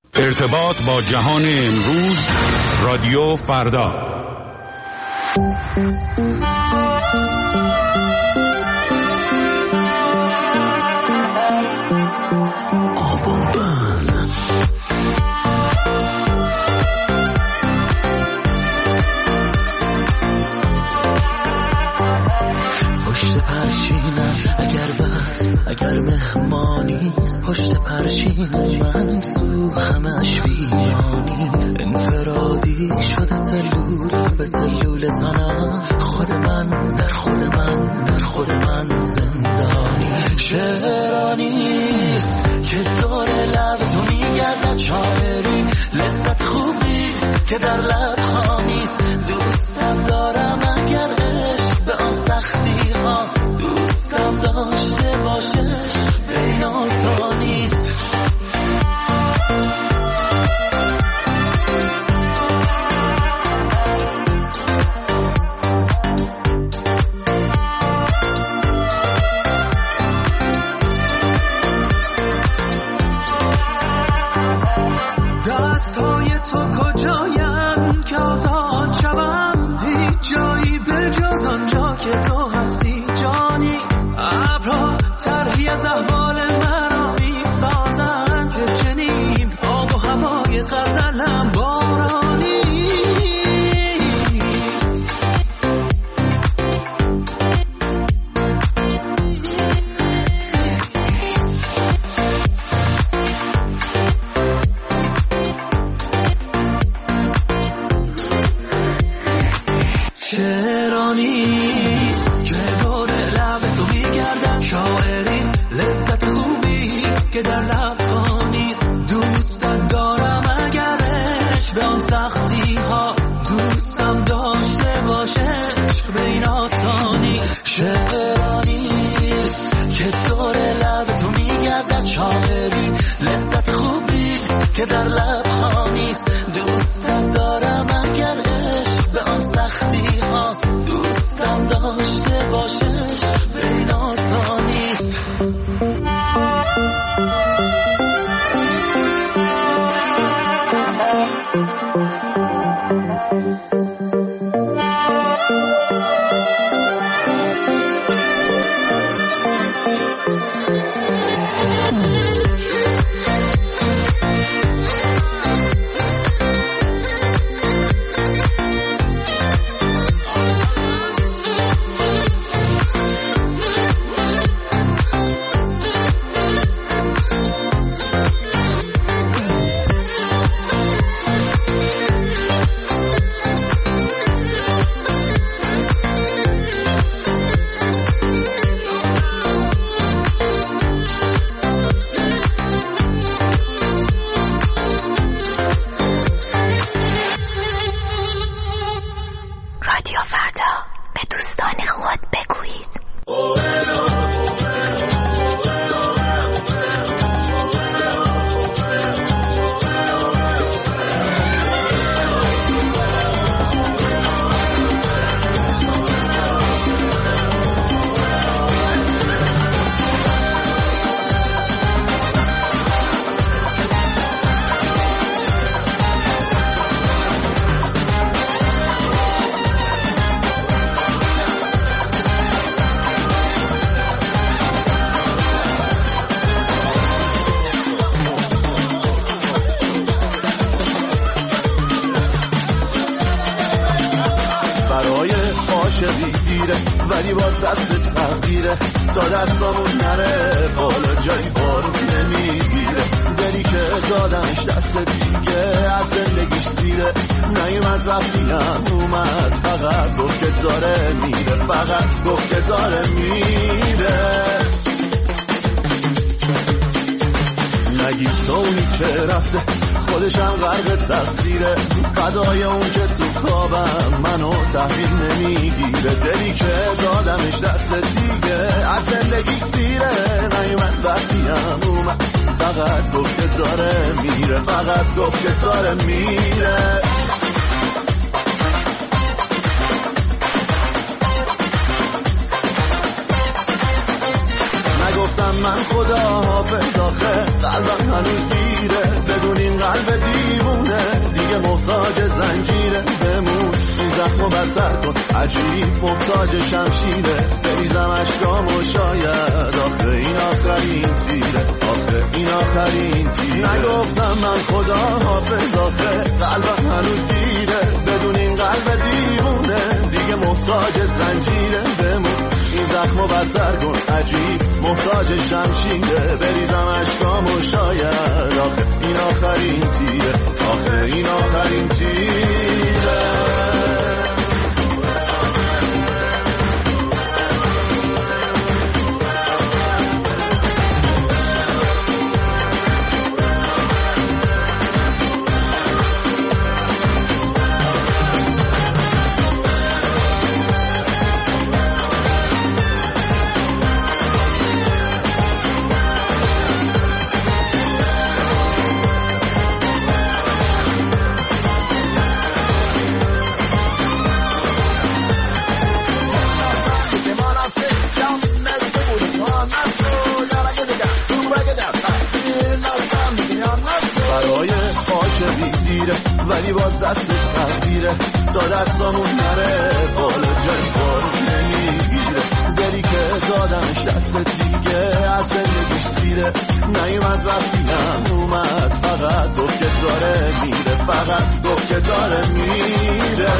ارتباط با جهان امروز، رادیو فردا. اگر مهمانیست پشت پرچین من سو همش ویرانیست، انفرادی شده سلول به سلول تنم، خود من در خود من در خود من زندانی. شعرانیست که دور لب تو میگردد، شاعری لذت خوبیست که در لب خانیست. دوستم دارم اگر عشق به آن سختی هاست، دوستم داشته باشش بین آسانیست. دستای تو کجایم که آزاد شوم، هیچ جایی به جز آنجا که تو هستی جانی. ابرها طرحی از احوال مرا می سازن که چنین آب و هوای غزلم بارانی. که در لب نیست، دوستم دارم اگر عشق به آن سختی هاست، دوستم داشته باشه عشق به این آسانی. شعرانیست که دور لب تو میگردد، شاعری لذت خوبیست که در لب خانیست. دوستم دارم اگر عشق به آن سختی هاست، دوستم داشته باشه عشق به این آسانیست. ولی باز دست تغییره تا دستامون نره بالا، جایی بارون نمیگیره. دلی که دادمش دست دیگه از زندگیش سیره، نیومد وقتی هم اومد، فقط گفت که داره میره، فقط گفت که داره میره. نگی سونی که رفته خودشم غرق تقصیره، فدای اون که تو خوابم منو تحویل نمیگیره. دلی که دادمش دست دیگه از زندگی سیره، نیومد وقتی هم اومد، فقط گفت که داره میره، فقط گفت که داره میره. نگفتم من خدا حافظ، آخه قلبم هنوز گیره، بدون این قلب عجیب محتاج شمشیره بریزم اشکامو شاید آخه این آخرین تیره آخه این آخرین تیره نگفتم من خدا حافظ آخه قلبم هنوز گیره بدون این قلب دیوونه دیگه محتاج زنجیره بمون این زخمو بدتر کن عجیب محتاج شمشیره بریزم اشکامو شاید آخه این آخرین تیره آخه این آخرین تیره ولی باز دست تقدیره تا دستامون نره بالا جای بارو نمیگیره دلی که دادمش دست دیگه از زندگیش سیره نیومد وقتیم اومد فقط گفت که داره میره فقط گفت که داره میره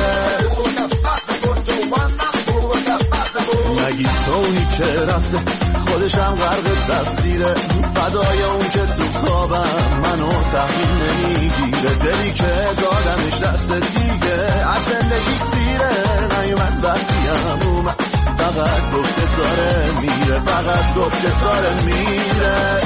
نگی تونی که رفته خودشم غرق تقصیره فدای اون که تو خوابم منو تحویل نمیگیره دلی که دادمش دست دیگه از زندگی سیره نیومد وقتیم اومد فقط گفت که داره میره فقط گفت که داره میره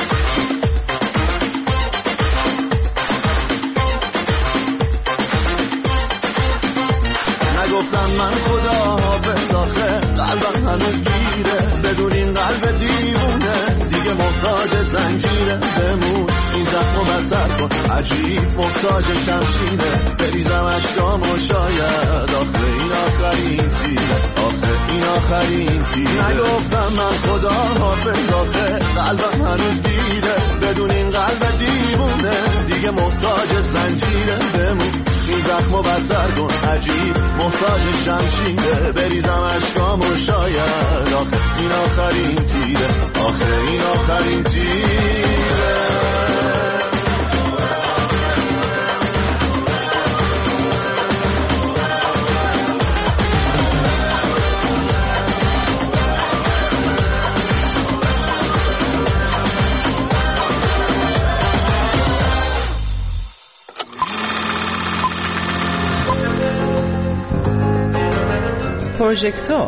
نگفتم من خدا حافظ آخه قلبم هنوز گیره بدون این قلب دیوونه دیگه محتاج زنجیره بمون این زخمو بدتر کن عجیب محتاج شمشیره بریزم اشکامو شاید آخه این آخرین تیره آخه این آخرین تیره نگفتم من خدا حافظ آخه قلبم هنوز گیره بدون این قلب دیوونه دیگه محتاج زنجیره بمون این زخمو بدتر کن عجیب محتاج شمشیره بریزم اشکامو شاید آخه این آخرین تیره آخه این آخرین تیره پروژکتور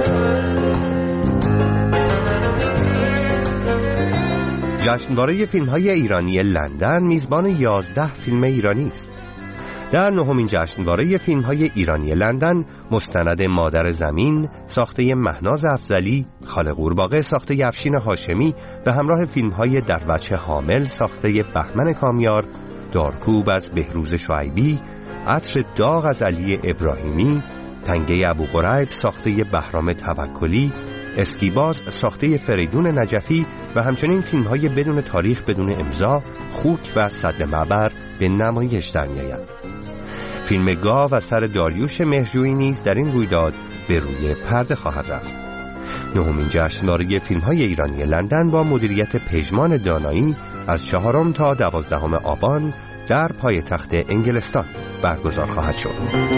جشنواره فیلم‌های ایرانی لندن میزبان 11 فیلم ایرانی است. در نهمین جشنواره فیلم‌های ایرانی لندن مستند مادر زمین ساخته مهناز افضلی، خاله قورباغه ساخته افشین هاشمی به همراه فیلم‌های در وجه حامل ساخته بهمن کامیار، دارکوب از بهروز شعیبی، عطر داغ از علی ابراهیمی، تنگه ابوقریب ساخته بهرام توکلی، اسکیباز ساخته فریدون نجفی و همچنین فیلم‌های بدون تاریخ بدون امضا، خوک و سد معبر به نمایش در می‌آید. فیلم گاو از سر داریوش مهرجویی نیز در این رویداد به روی پرده خواهد رفت. نهمین جشنواره فیلم‌های ایرانی لندن با مدیریت پژمان دانایی از 4 تا 12 آبان در پایتخت انگلستان برگزار خواهد شد.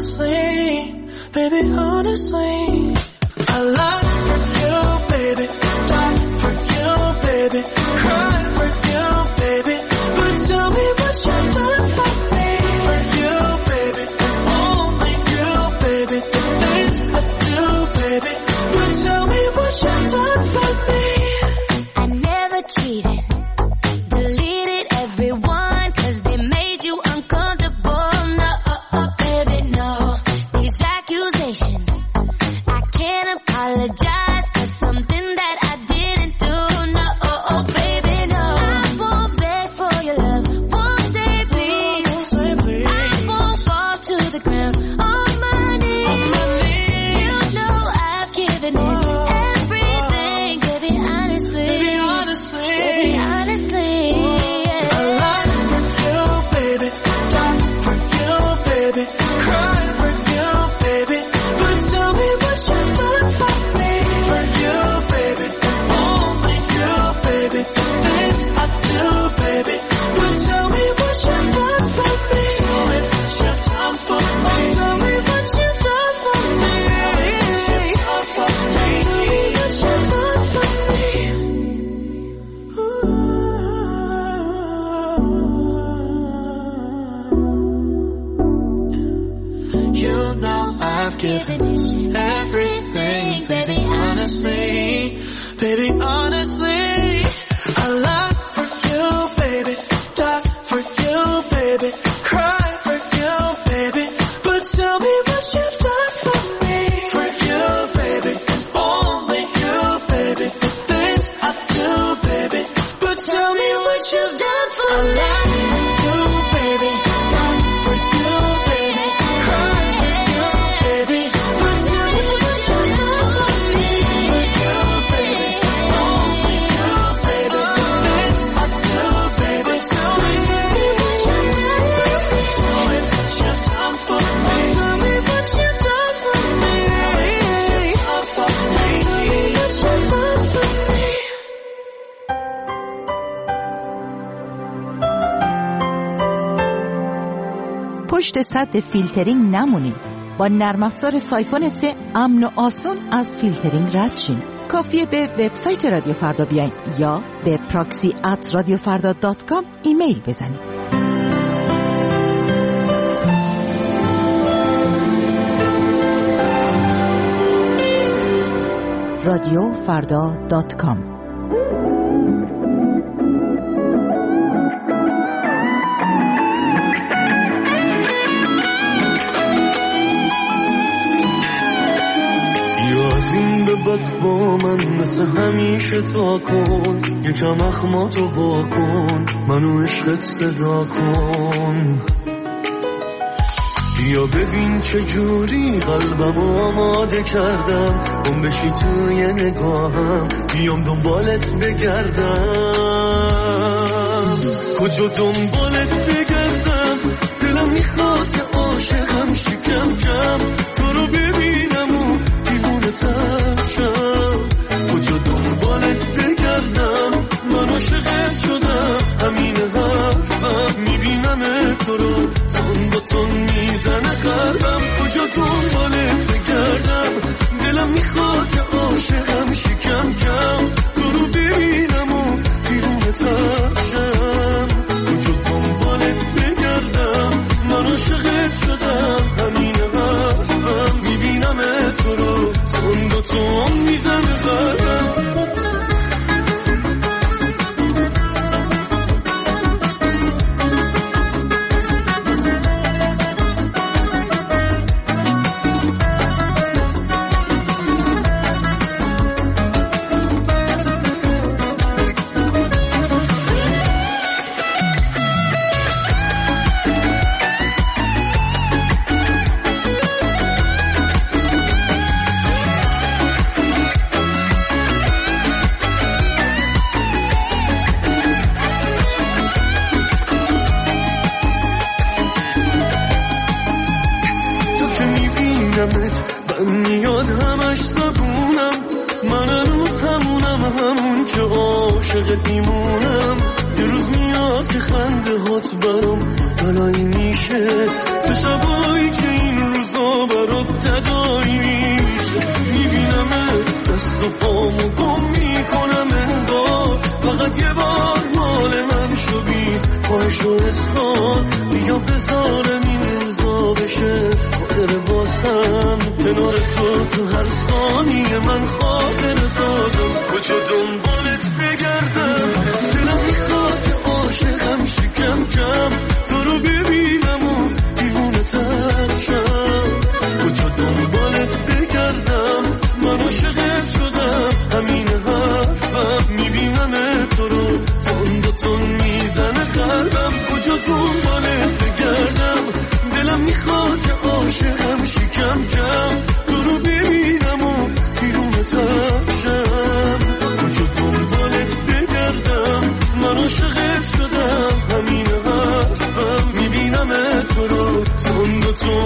Baby, honestly, I love you, baby. the ground on my knees. You know I've given this everything, baby, honestly. Baby, honestly. I lie for you, baby. Die for you, baby. Cry for you, baby. But tell me what you've done for me. For you, baby. Only you, baby. Things I do, baby. But tell me what you've done for me. Tell me what you've done for me. Tell me what you've done for me. Tell me what you've done for me. You know I've given everything, baby, honestly. Baby, honestly. I lie for you, baby. Die for you, baby. Cry for you, baby. But tell me what you've done for me. For you, baby. Only you, baby. The things I do, baby. But tell me what you've done for me. I lie for you, baby. Die for you, baby. Cry for you, baby. But tell me what you've done for me. For you, baby. Only you, baby. The things I do, baby. Tell me what you've done for me. Tell me what you've done for me. Tell me what you've done for me. پشت سد فیلترینگ نمونین. با نرم افزار سایفون 3 امن و آسان از فیلترینگ رد شین. کافیه به وبسایت رادیو فردا بیاین یا به proxy@radiofarda.com ایمیل بزنید. radiofarda.com از این به بعد با من مثل همیشه تا کن، یکم اخماتو با کن، منو عشقت صدا کن. بیا ببین چجوری قلبمو آماده کردم، گم بشی توی نگاهم، بیام دنبالت بگردم. کجا دنبالت بگردم، دلم میخواد که عاشقم شکم کم، تو رو ببینم و دیوونه ترشم. کجا دنبالت بگردم، من عاشقت شدم، همین حرفم، میبینم تو رو تون با تون میزنه قلبم. کجا دنبالت بگردم، دلم میخواد که عاشقم شکم کم، تو رو ببینم و دیوونه ترشم. کجا دنبالت بگردم، من عاشقت شدم، همین حرفم، میبینم تو رو تون با تون میزنه قلبم. من میاد همش زبونم، من هنوز همون که عاشقت میمونم. یه روز میاد که خنده هات برام بلایی میشه، تو شبایی که این روزا برات تدایی میشه. میبینمت دست و پامو گم میکنم انگار، فقط یه بار مال من شو بی خواهش و اصرار. بیا بذارم این روزا بشه خاطر بازم، کنار تو هر ثانیه من خاطر سازم. کجا دنبالت بگردم، دلم میخواد که عاشقم شکم کم، تو رو ببینم و دیوونه ترشم. کجا دنبالت بگردم، من عاشقت شدم، همین حرفم، میبینم تو رو تون با تون میزنه قلبم. کجا دنبالت بگردم،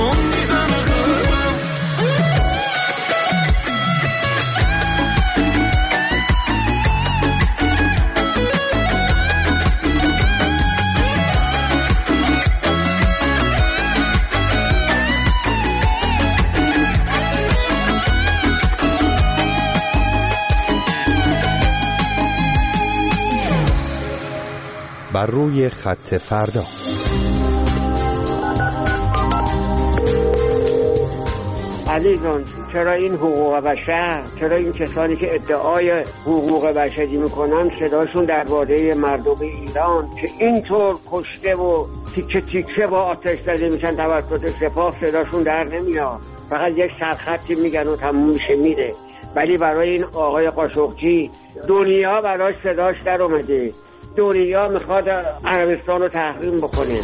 تون میزنه قلبم. بر روی خط فردا. عزیزان، چرا این حقوق بشر، چرا این کسانی که ادعای حقوق بشری میکنن صداشون درباره مردم ایران که اینطور کشته و تیکه تیکه با آتش زده میشن توسط سپاه صداشون در نمیاد؟ فقط یک سرخطی میگن و تموم میشه میره. ولی برای این آقای قاشقچی دنیا براش صداش در اومده، دنیا میخواد عربستان رو تحریم بکنه.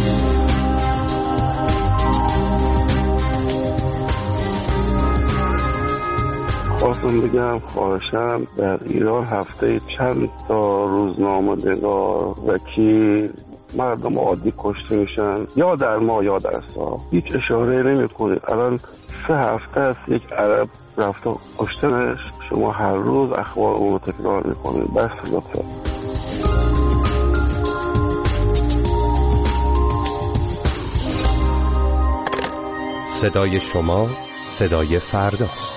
خواستم بگم خواهشم در ایران هفته چند تا روزنامه‌نگار، وکیل، مردم عادی کشته میشن، یا در ما یا در سا، هیچ اشاره نمی کنید. الان 3 هفته است یک عرب رفته کشتنش، شما هر روز اخبار اون رو تکرار میکنید. بس لطفا. صدای شما صدای فرداست.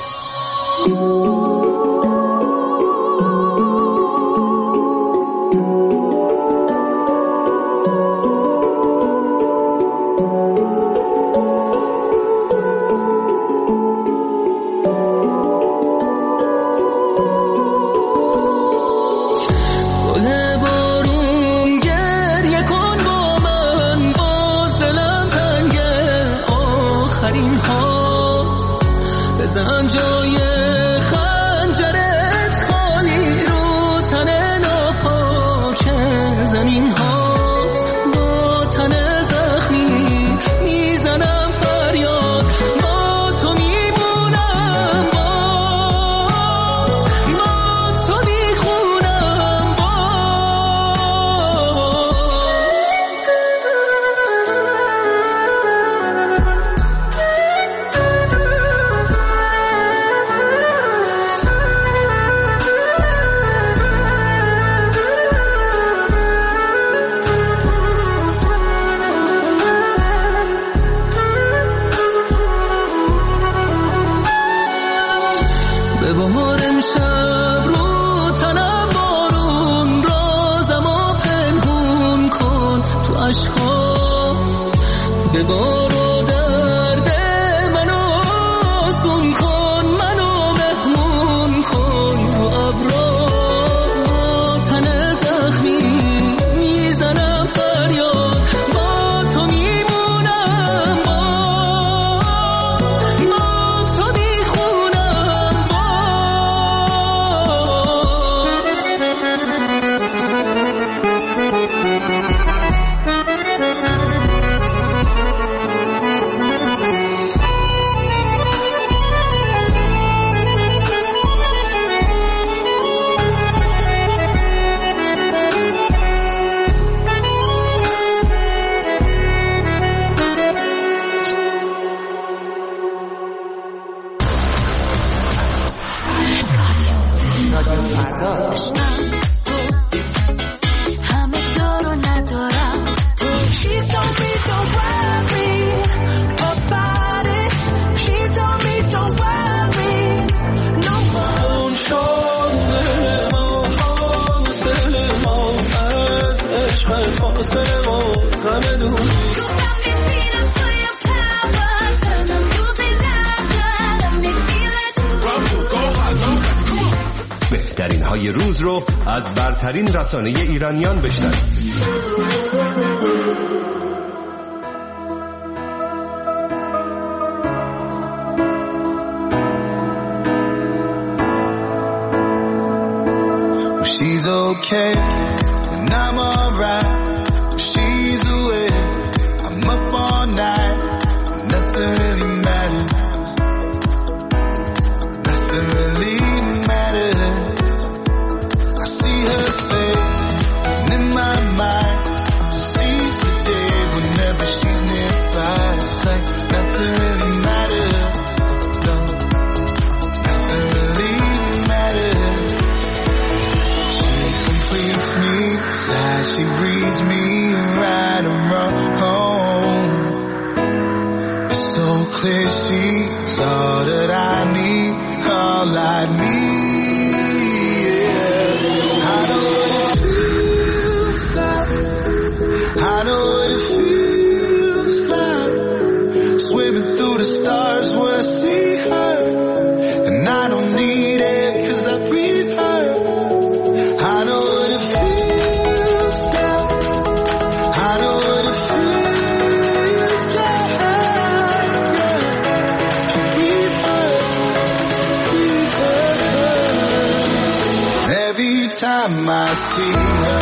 بهترین های روز رو از برترین رسانه ایرانیان بشنوید. She's okay, and I'm alright. She's awake, I'm up all night. Nothing really matters. Nothing really matters. I see her face, and in my mind, just sees the day whenever she's nearby. It's like nothing So clear she's all that I need, all I need. Yeah. I know what it feels like. I know what it feels like. Swimming through the stars when I see her, and I don't need it 'cause I breathe her. I know what it feels like. I know what it feels like. I breathe her, breathe her. Every time I see her,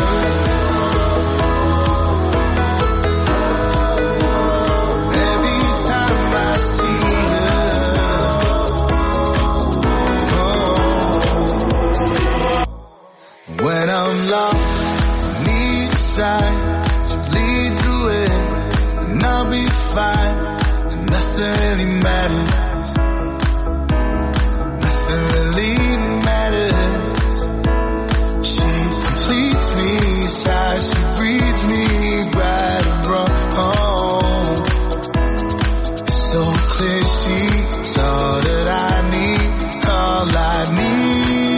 when I'm lost, need a sign, she leads the way, and I'll be fine, and nothing really matters, nothing really matters. She completes me, sighs, she breathes me right and wrong. It's so clear she's all that I need, all I need.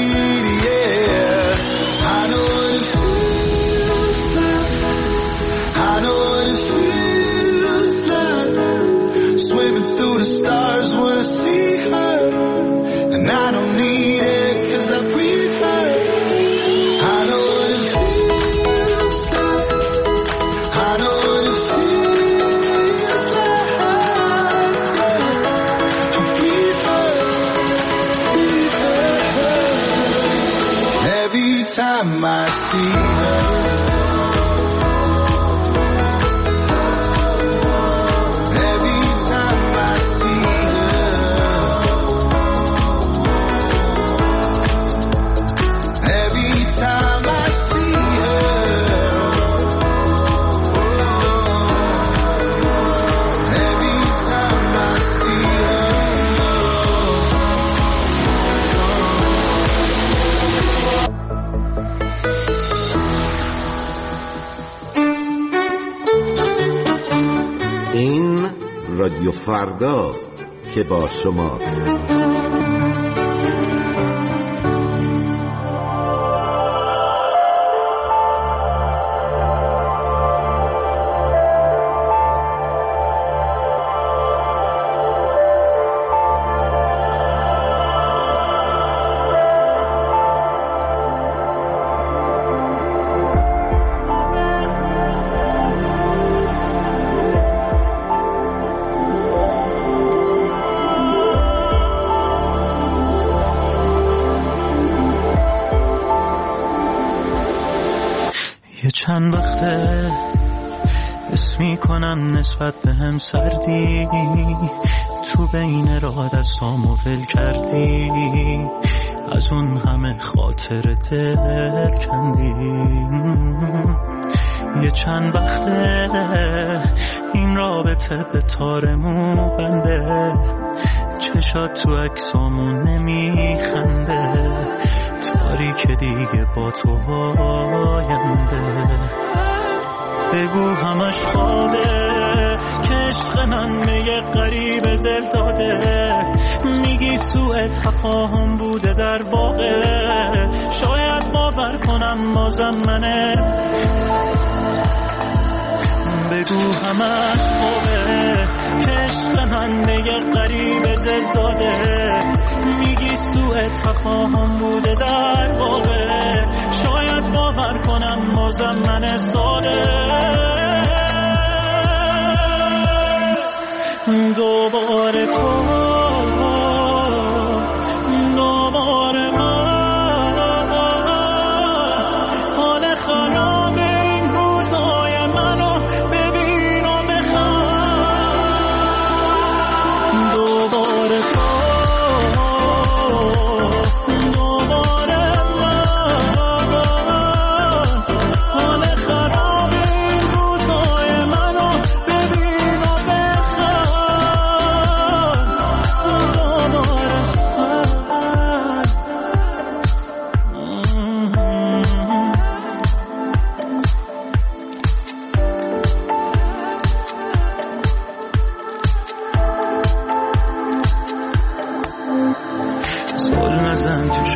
The stars when I see her, and I don't need it 'cause I breathe her. I know what it feels like. I know what it feels like. I breathe her, breathe her. Every time I see her, رادیو فرداست که با شماست. چند وقته حس میکنم نسبت به هم سردی، تو بین راه دستامو ول کردی، از اون همه خاطر دل کندی. یه چند وقته این رابطه به تارمو بنده، چشات تو عکسامون نمیخنده، تاریک دیگه با تو آینده. بگو همش خوابه که عشق من به یه غریب دل داده، میگی سوء تفاهم بوده در واقع، شاید باور کنم بازم منه. بگو همش خوابه که عشق من به یه غریب دل داده، میگی سوء تفاهم بوده در واقع، شاید باور کنم بازم من ساده. دوباره تو، دوباره من، حال خراب این روزای منو ببین و بخوام. دوباره تو، دوباره من، حال خراب این روزای منو ببین و بخوام.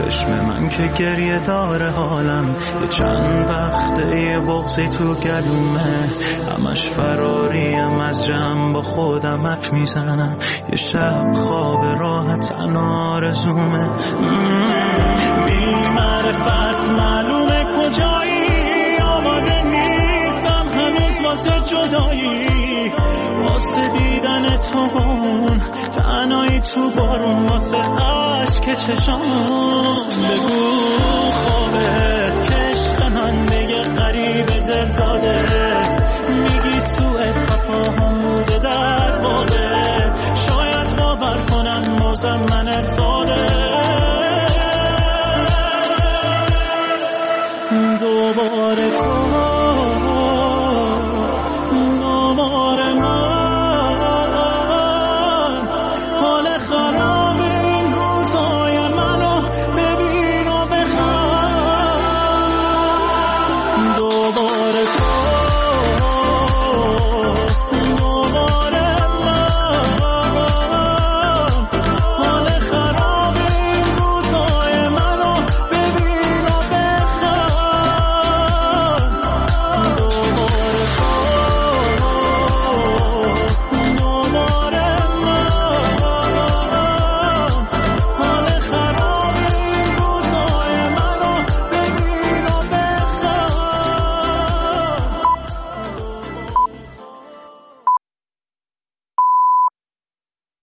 چشم من که گریه داره حالم یه چند وقته یه بغضی تو گلومه همش فراریم از جمع با خودم حرف میزنم یه شب خواب راحت آرزومه بی معرفت معلومه کجایی آماده نیستم هنوز واسه جدایی واسه دیدن تو تنهایی تو بارون واسه عشق چشام بگو خوابه که عشق من دیگه قریب دل داده میگی سوء تفاهم بوده در واقع شاید باور کنم موزم